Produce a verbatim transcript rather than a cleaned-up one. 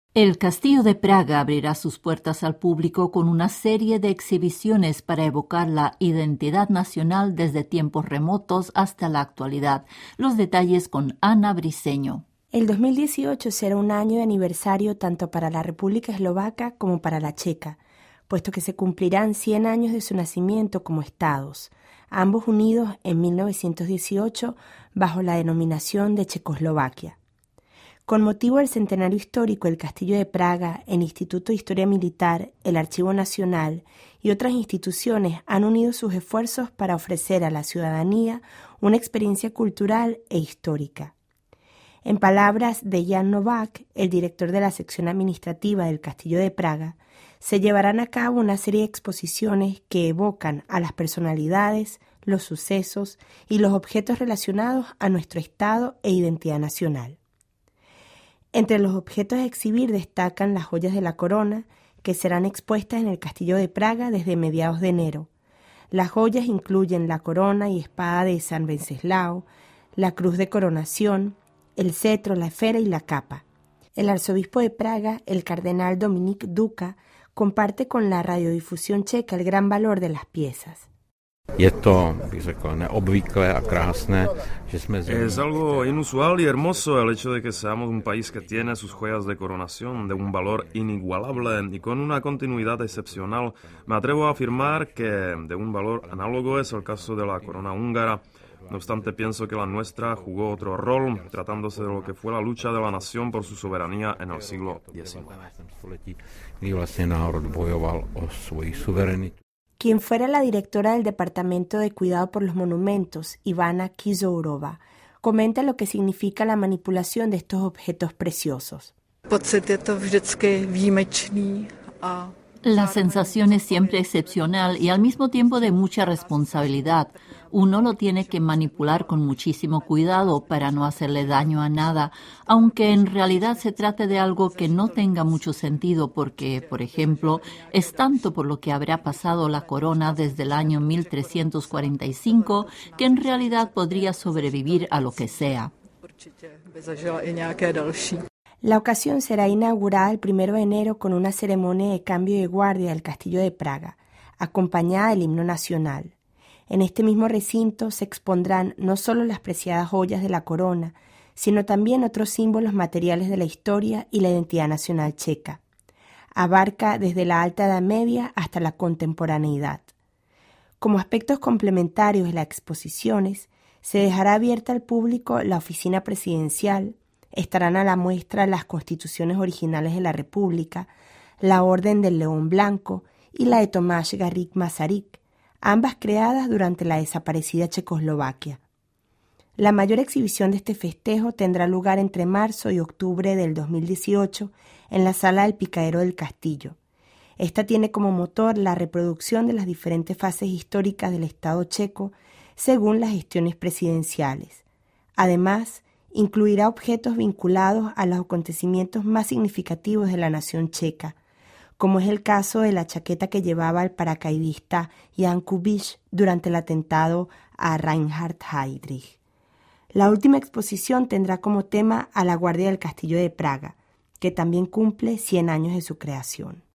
El Castillo de Praga abrirá sus puertas al público con una serie de exhibiciones para evocar la identidad nacional desde tiempos remotos hasta la actualidad. Los detalles con Ana Briceño. El dos mil dieciocho será un año de aniversario tanto para la República Eslovaca como para la Checa, puesto que se cumplirán cien años de su nacimiento como estados, ambos unidos en mil novecientos dieciocho bajo la denominación de Checoslovaquia. Con motivo del centenario histórico, el Castillo de Praga, el Instituto de Historia Militar, el Archivo Nacional y otras instituciones han unido sus esfuerzos para ofrecer a la ciudadanía una experiencia cultural e histórica. En palabras de Jan Novak, el director de la sección administrativa del Castillo de Praga, se llevarán a cabo una serie de exposiciones que evocan a las personalidades, los sucesos y los objetos relacionados a nuestro Estado e identidad nacional. Entre los objetos a exhibir destacan las joyas de la corona, que serán expuestas en el Castillo de Praga desde mediados de enero. Las joyas incluyen la corona y espada de San Venceslao, la cruz de coronación, el cetro, la esfera y la capa. El arzobispo de Praga, el cardenal Dominik Duka, comparte con la radiodifusión checa el gran valor de las piezas. Es algo inusual y hermoso el hecho de que seamos un país que tiene sus joyas de coronación de un valor inigualable y con una continuidad excepcional. Me atrevo a afirmar que de un valor análogo es el caso de la corona húngara. No obstante, pienso que la nuestra jugó otro rol, tratándose de lo que fue la lucha de la nación por su soberanía en el siglo diecinueve. Quien fuera la directora del Departamento de Cuidado por los Monumentos, Ivana Kizourova, comenta lo que significa la manipulación de estos objetos preciosos. La sensación es siempre excepcional y al mismo tiempo de mucha responsabilidad. Uno lo tiene que manipular con muchísimo cuidado para no hacerle daño a nada, aunque en realidad se trate de algo que no tenga mucho sentido porque, por ejemplo, es tanto por lo que habrá pasado la corona desde el año mil trescientos cuarenta y cinco que en realidad podría sobrevivir a lo que sea. La ocasión será inaugurada el primero de enero con una ceremonia de cambio de guardia del Castillo de Praga, acompañada del himno nacional. En este mismo recinto se expondrán no solo las preciadas joyas de la corona, sino también otros símbolos materiales de la historia y la identidad nacional checa. Abarca desde la Alta Edad Media hasta la contemporaneidad. Como aspectos complementarios de las exposiciones, se dejará abierta al público la oficina presidencial. Estarán a la muestra las constituciones originales de la República, la Orden del León Blanco y la de Tomás Garrigue Masaryk, ambas creadas durante la desaparecida Checoslovaquia. La mayor exhibición de este festejo tendrá lugar entre marzo y octubre del dos mil dieciocho en la Sala del Picadero del Castillo. Esta tiene como motor la reproducción de las diferentes fases históricas del Estado checo según las gestiones presidenciales. Además, incluirá objetos vinculados a los acontecimientos más significativos de la nación checa, como es el caso de la chaqueta que llevaba el paracaidista Jan Kubiš durante el atentado a Reinhard Heydrich. La última exposición tendrá como tema a la Guardia del Castillo de Praga, que también cumple cien años de su creación.